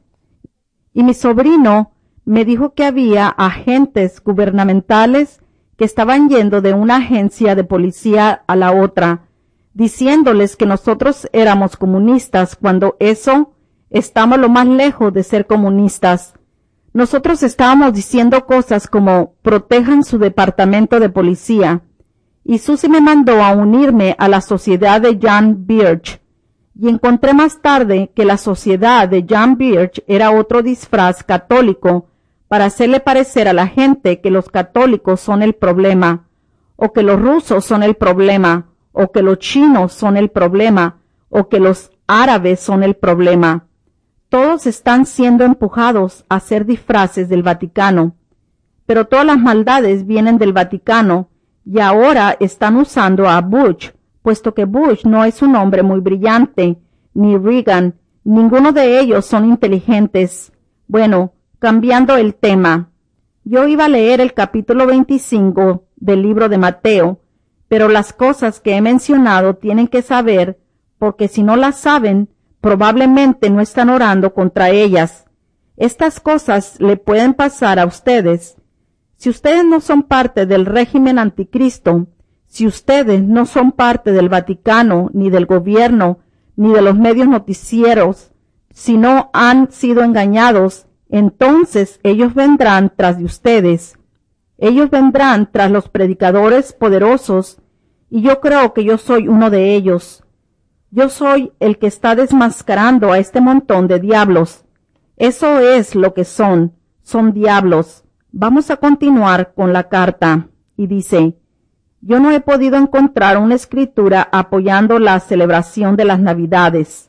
y mi sobrino me dijo que había agentes gubernamentales que estaban yendo de una agencia de policía a la otra, diciéndoles que nosotros éramos comunistas, cuando eso estamos lo más lejos de ser comunistas. Nosotros estábamos diciendo cosas como protejan su departamento de policía, y Susie me mandó a unirme a la sociedad de John Birch, y encontré más tarde que la sociedad de John Birch era otro disfraz católico para hacerle parecer a la gente que los católicos son el problema, o que los rusos son el problema, o que los chinos son el problema, o que los árabes son el problema. Todos están siendo empujados a ser disfraces del Vaticano, pero todas las maldades vienen del Vaticano y ahora están usando a Bush, puesto que Bush no es un hombre muy brillante, ni Reagan, ninguno de ellos son inteligentes. Bueno, cambiando el tema, yo iba a leer el capítulo 25 del libro de Mateo, pero las cosas que he mencionado tienen que saber, porque si no las saben, probablemente no están orando contra ellas. Estas cosas le pueden pasar a ustedes. Si ustedes no son parte del régimen anticristo, si ustedes no son parte del Vaticano, ni del gobierno, ni de los medios noticieros, si no han sido engañados, entonces ellos vendrán tras de ustedes. Ellos vendrán tras los predicadores poderosos, y yo creo que yo soy uno de ellos. Yo soy el que está desmascarando a este montón de diablos. Eso es lo que son diablos. Vamos a continuar con la carta. Y dice, yo no he podido encontrar una escritura apoyando la celebración de las Navidades.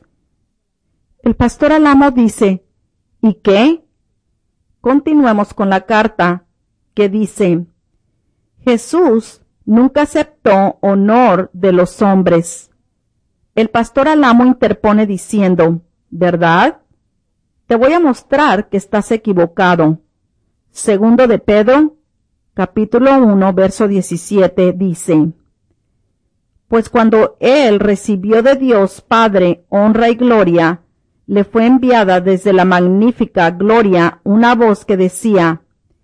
El pastor Alamo dice, ¿y qué? Continuemos con la carta, que dice, Jesús nunca aceptó honor de los hombres. El pastor Alamo interpone diciendo, ¿verdad? Te voy a mostrar que estás equivocado. Segundo de Pedro, capítulo 1, verso 17, dice, pues cuando él recibió de Dios Padre honra y gloria, le fue enviada desde la magnífica gloria una voz que decía,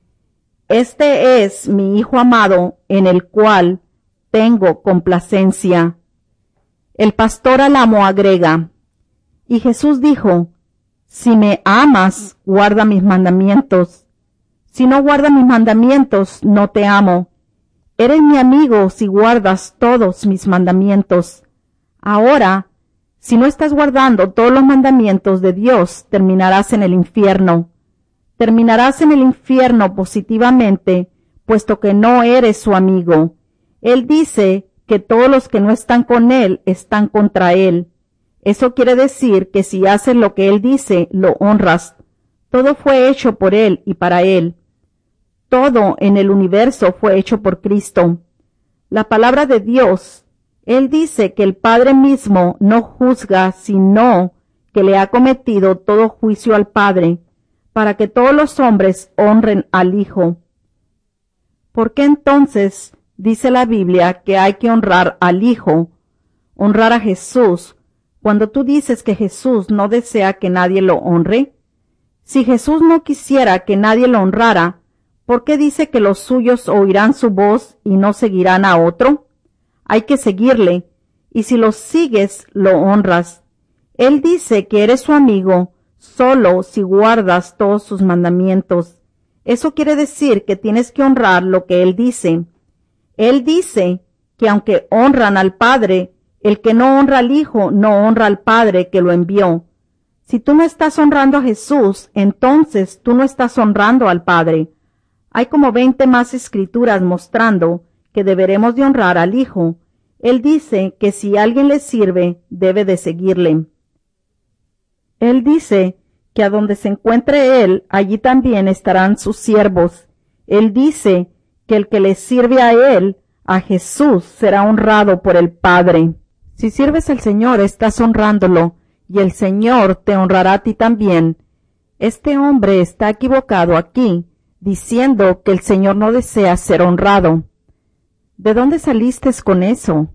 este es mi Hijo amado, en el cual tengo complacencia. El pastor Alamo agrega, y Jesús dijo, si me amas, guarda mis mandamientos. Si no guardas mis mandamientos, no te amo. Eres mi amigo si guardas todos mis mandamientos. Ahora, si no estás guardando todos los mandamientos de Dios, terminarás en el infierno. Terminarás en el infierno positivamente, puesto que no eres su amigo. Él dice que todos los que no están con él están contra él. Eso quiere decir que si haces lo que él dice, lo honras. Todo fue hecho por él y para él. Todo en el universo fue hecho por Cristo. La palabra de Dios, él dice que el Padre mismo no juzga, sino que le ha cometido todo juicio al Padre, para que todos los hombres honren al Hijo. ¿Por qué entonces dice la Biblia que hay que honrar al Hijo, honrar a Jesús, cuando tú dices que Jesús no desea que nadie lo honre? Si Jesús no quisiera que nadie lo honrara, ¿por qué dice que los suyos oirán su voz y no seguirán a otro? Hay que seguirle, y si lo sigues, lo honras. Él dice que eres su amigo solo si guardas todos sus mandamientos. Eso quiere decir que tienes que honrar lo que Él dice. Él dice que aunque honran al Padre, el que no honra al Hijo no honra al Padre que lo envió. Si tú no estás honrando a Jesús, entonces tú no estás honrando al Padre. Hay como 20 más escrituras mostrando que deberemos de honrar al Hijo. Él dice que si alguien le sirve, debe de seguirle. Él dice que a donde se encuentre Él, allí también estarán sus siervos. Él dice que el que le sirve a Él, a Jesús, será honrado por el Padre. Si sirves al Señor, estás honrándolo, y el Señor te honrará a ti también. Este hombre está equivocado aquí, diciendo que el Señor no desea ser honrado. ¿De dónde saliste con eso?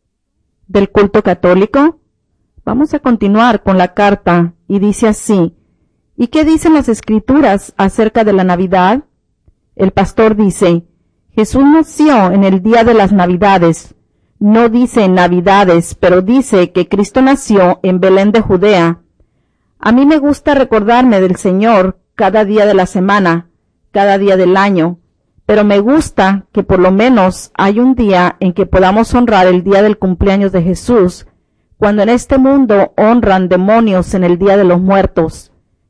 ¿Del culto católico? Vamos a continuar con la carta, y dice así: ¿y qué dicen las Escrituras acerca de la Navidad? El pastor dice: Jesús nació en el día de las Navidades. No dice Navidades, pero dice que Cristo nació en Belén de Judea. A mí me gusta recordarme del Señor cada día de la semana, cada día del año, pero me gusta que por lo menos hay un día en que podamos honrar el día del cumpleaños de Jesús, cuando en este mundo honran demonios en el Día de los Muertos.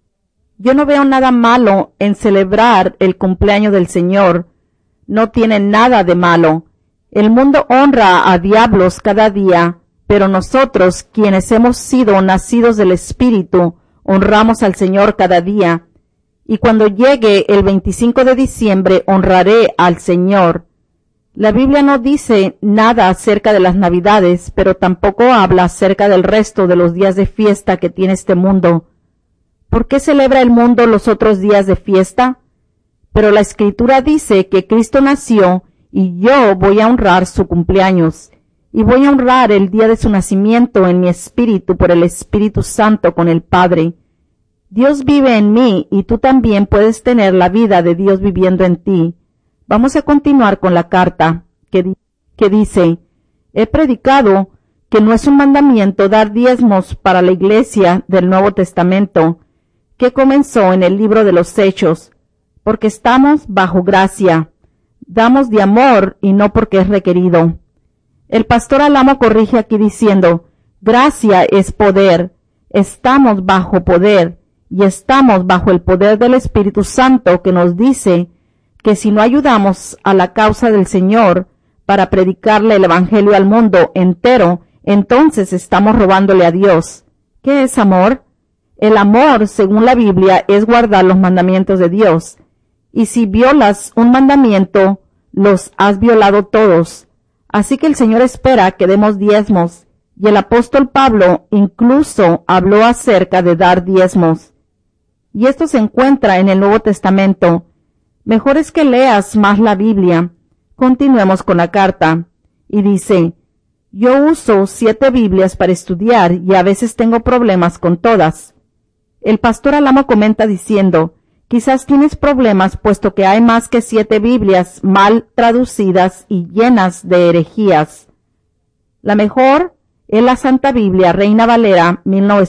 Yo no veo nada malo en celebrar el cumpleaños del Señor. No tiene nada de malo. El mundo honra a diablos cada día, pero nosotros, quienes hemos sido nacidos del Espíritu, honramos al Señor cada día. Y cuando llegue el 25 de diciembre, honraré al Señor. La Biblia no dice nada acerca de las Navidades, pero tampoco habla acerca del resto de los días de fiesta que tiene este mundo. ¿Por qué celebra el mundo los otros días de fiesta? Pero la Escritura dice que Cristo nació y yo voy a honrar su cumpleaños, y voy a honrar el día de su nacimiento en mi espíritu por el Espíritu Santo con el Padre. Dios vive en mí y tú también puedes tener la vida de Dios viviendo en ti. Vamos a continuar con la carta que dice: he predicado que no es un mandamiento dar diezmos para la iglesia del Nuevo Testamento, que comenzó en el libro de los Hechos, porque estamos bajo gracia. Damos de amor y no porque es requerido. El pastor Alamo corrige aquí diciendo: gracia es poder. Estamos bajo poder y estamos bajo el poder del Espíritu Santo, que nos dice que si no ayudamos a la causa del Señor para predicarle el Evangelio al mundo entero, entonces estamos robándole a Dios. ¿Qué es amor? El amor, según la Biblia, es guardar los mandamientos de Dios. Y si violas un mandamiento, los has violado todos. Así que el Señor espera que demos diezmos, y el apóstol Pablo incluso habló acerca de dar diezmos. Y esto se encuentra en el Nuevo Testamento. Mejor es que leas más la Biblia. Continuemos con la carta. Y dice: yo uso 7 Biblias para estudiar y a veces tengo problemas con todas. El pastor Alamo comenta diciendo: quizás tienes problemas puesto que hay más que 7 Biblias mal traducidas y llenas de herejías. La mejor es la Santa Biblia Reina Valera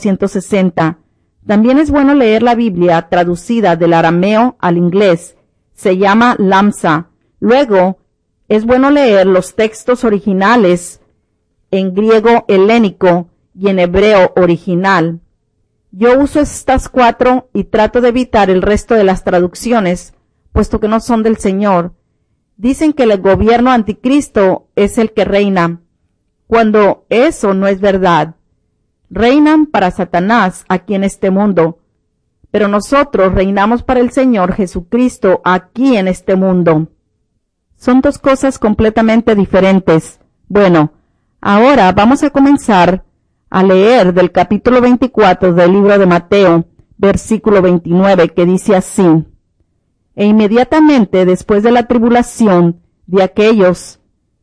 1960. También es bueno leer la Biblia traducida del arameo al inglés. Se llama Lamsa. Luego, es bueno leer los textos originales en griego helénico y en hebreo original. Yo uso estas 4 y trato de evitar el resto de las traducciones, puesto que no son del Señor. Dicen que el gobierno anticristo es el que reina, cuando eso no es verdad. Reinan para Satanás aquí en este mundo, pero nosotros reinamos para el Señor Jesucristo aquí en este mundo. Son 2 cosas completamente diferentes. Bueno, ahora vamos a comenzar a leer del capítulo 24 del libro de Mateo, versículo 29, que dice así: e inmediatamente después de la tribulación de aquellos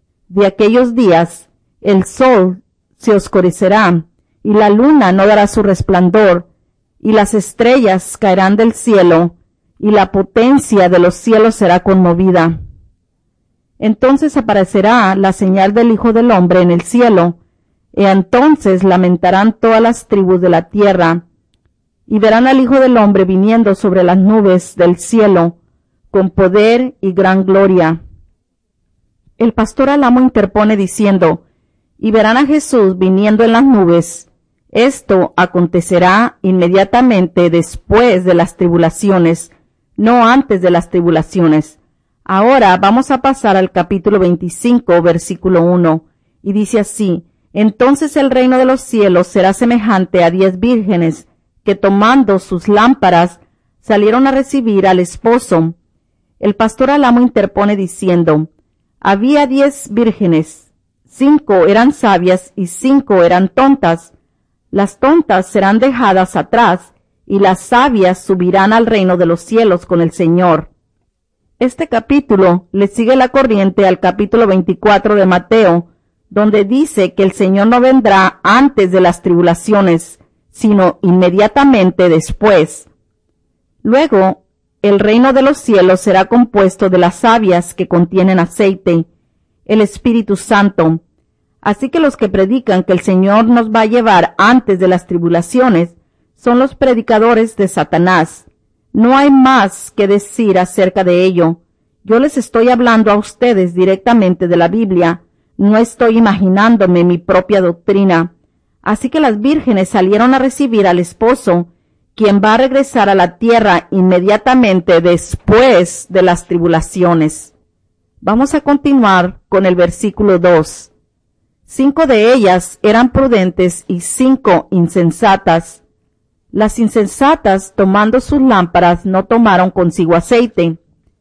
días, el sol se oscurecerá, y la luna no dará su resplandor, y las estrellas caerán del cielo, y la potencia de los cielos será conmovida. Entonces aparecerá la señal del Hijo del Hombre en el cielo, y entonces lamentarán todas las tribus de la tierra, y verán al Hijo del Hombre viniendo sobre las nubes del cielo, con poder y gran gloria. El pastor Alamo interpone diciendo: y verán a Jesús viniendo en las nubes. Esto acontecerá inmediatamente después de las tribulaciones, no antes de las tribulaciones. Ahora vamos a pasar al capítulo 25, versículo 1, y dice así: entonces el reino de los cielos será semejante a 10 vírgenes, que tomando sus lámparas salieron a recibir al esposo. El pastor Alamo interpone diciendo, había 10 vírgenes, 5 eran sabias y 5 eran tontas. Las tontas serán dejadas atrás y las sabias subirán al reino de los cielos con el Señor. Este capítulo le sigue la corriente al capítulo 24 de Mateo, donde dice que el Señor no vendrá antes de las tribulaciones, sino inmediatamente después. Luego, el reino de los cielos será compuesto de las sabias que contienen aceite, el Espíritu Santo. Así que los que predican que el Señor nos va a llevar antes de las tribulaciones son los predicadores de Satanás. No hay más que decir acerca de ello. Yo les estoy hablando a ustedes directamente de la Biblia. No estoy imaginándome mi propia doctrina. Así que las vírgenes salieron a recibir al esposo, quien va a regresar a la tierra inmediatamente después de las tribulaciones. Vamos a continuar con el versículo 2. 5 de ellas eran prudentes y 5 insensatas. Las insensatas, tomando sus lámparas, no tomaron consigo aceite.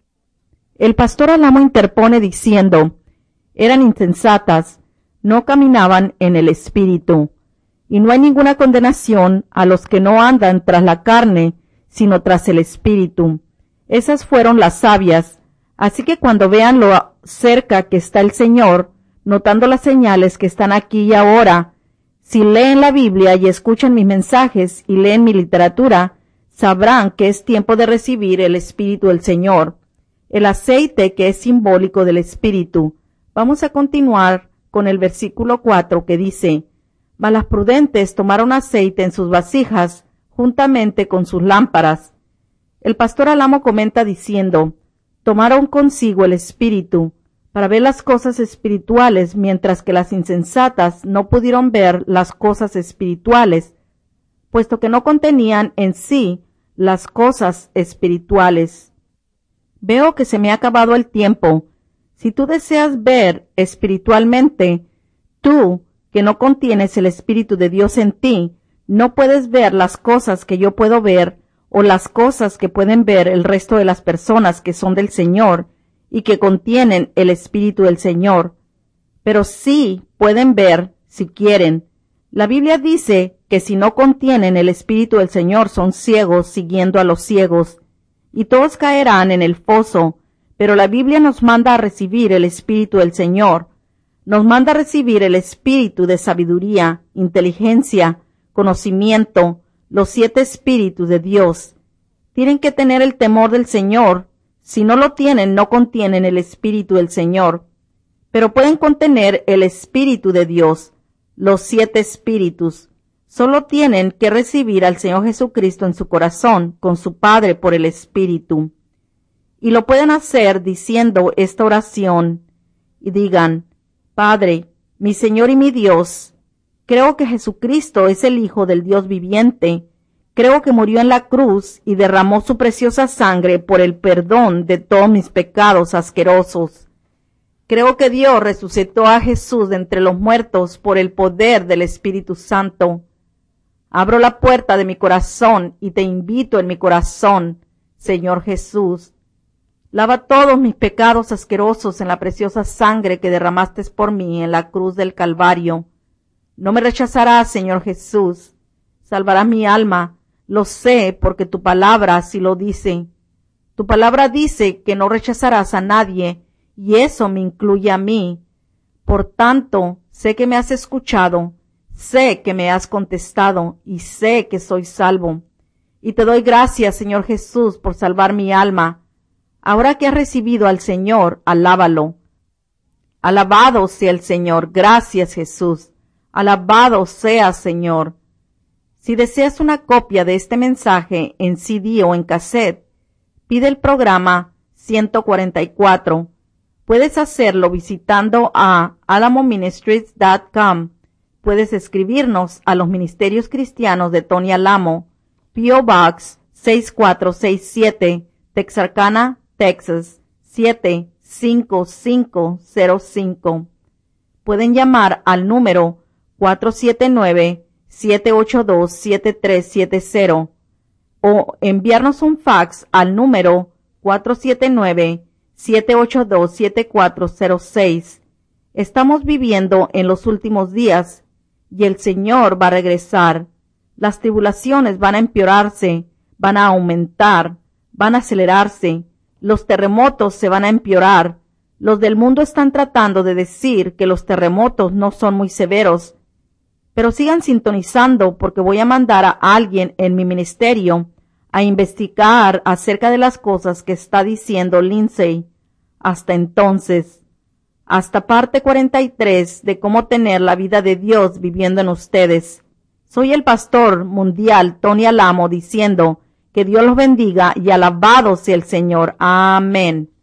El pastor Alamo interpone diciendo, eran insensatas, no caminaban en el Espíritu. Y no hay ninguna condenación a los que no andan tras la carne, sino tras el Espíritu. Esas fueron las sabias. Así que cuando vean lo cerca que está el Señor, notando las señales que están aquí y ahora, si leen la Biblia y escuchan mis mensajes y leen mi literatura, sabrán que es tiempo de recibir el Espíritu del Señor, el aceite que es simbólico del Espíritu. Vamos a continuar con el versículo 4 que dice, mas las prudentes tomaron aceite en sus vasijas juntamente con sus lámparas. El pastor Alamo comenta diciendo, tomaron consigo el Espíritu para ver las cosas espirituales, mientras que las insensatas no pudieron ver las cosas espirituales, puesto que no contenían en sí las cosas espirituales. Veo que se me ha acabado el tiempo. Si tú deseas ver espiritualmente, tú, que no contienes el Espíritu de Dios en ti, no puedes ver las cosas que yo puedo ver o las cosas que pueden ver el resto de las personas que son del Señor y que contienen el Espíritu del Señor. Pero sí pueden ver si quieren. La Biblia dice que si no contienen el Espíritu del Señor son ciegos siguiendo a los ciegos, y todos caerán en el foso. Pero la Biblia nos manda a recibir el Espíritu del Señor. Nos manda a recibir el Espíritu de sabiduría, inteligencia, conocimiento, los 7 Espíritus de Dios. Tienen que tener el temor del Señor. Si no lo tienen, no contienen el Espíritu del Señor. Pero pueden contener el Espíritu de Dios, los 7 Espíritus. Solo tienen que recibir al Señor Jesucristo en su corazón, con su Padre por el Espíritu. Y lo pueden hacer diciendo esta oración, y digan, Padre, mi Señor y mi Dios, creo que Jesucristo es el Hijo del Dios viviente. Creo que murió en la cruz y derramó su preciosa sangre por el perdón de todos mis pecados asquerosos. Creo que Dios resucitó a Jesús de entre los muertos por el poder del Espíritu Santo. Abro la puerta de mi corazón y te invito en mi corazón, Señor Jesús. Lava todos mis pecados asquerosos en la preciosa sangre que derramaste por mí en la cruz del Calvario. No me rechazarás, Señor Jesús. Salvarás mi alma. Lo sé porque tu palabra así lo dice. Tu palabra dice que no rechazarás a nadie, y eso me incluye a mí. Por tanto, sé que me has escuchado, sé que me has contestado, y sé que soy salvo. Y te doy gracias, Señor Jesús, por salvar mi alma. Ahora que has recibido al Señor, alábalo. Alabado sea el Señor. Gracias, Jesús. Alabado sea, Señor. Si deseas una copia de este mensaje en CD o en cassette, pide el programa 144. Puedes hacerlo visitando a alamoministries.com. Puedes escribirnos a los Ministerios Cristianos de Tony Alamo, P.O. Box 6467, Texarkana, Texas 75505. Pueden llamar al número 479-782-7370 o enviarnos un fax al número 479-782-7406. Estamos viviendo en los últimos días y el Señor va a regresar. Las tribulaciones van a empeorarse, van a aumentar, van a acelerarse. Los terremotos se van a empeorar. Los del mundo están tratando de decir que los terremotos no son muy severos. Pero sigan sintonizando porque voy a mandar a alguien en mi ministerio a investigar acerca de las cosas que está diciendo Lindsay. Hasta entonces, hasta parte 43 de cómo tener la vida de Dios viviendo en ustedes. Soy el pastor mundial Tony Alamo diciendo que Dios los bendiga y alabado sea el Señor. Amén.